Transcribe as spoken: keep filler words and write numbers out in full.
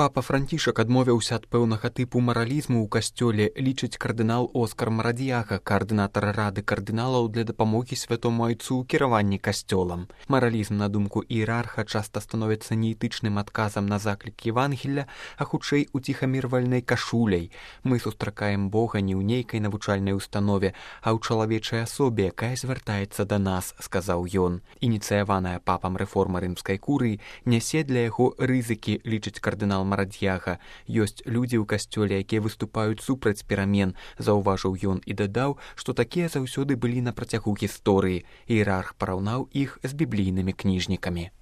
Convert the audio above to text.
Папа Францішак адмовіўся ад пэўнага тыпу маралізму ў касцёле, лічыць кардынал Оскар Марадзьяга, каардынатар рады кардыналаў для дапамогі святому айцу ў кіраванні касцёлам. Маралізм, на думку іерарха, часта становіцца неэтычным адказам на заклік Евангелля, а хутчэй уціхамірвальнай кашуляй. Мы сустракаем Бога не ў нейкай навучальнай установе, а ў чалавечай асобе, якая звяртаецца да нас, сказаў ён. Ініцыяваная папам рэформа рымскай курыі нясе для яго рызыкі, лічыць кардынал Марадзьяга. Ёсць людзі ў касцёле, якія выступаюць супраць перамен, заўважыў ён і дадаў, што такія заўсёды былі на працягу гісторыі. Іерарх параўнаў іх з біблійнымі кніжнікамі.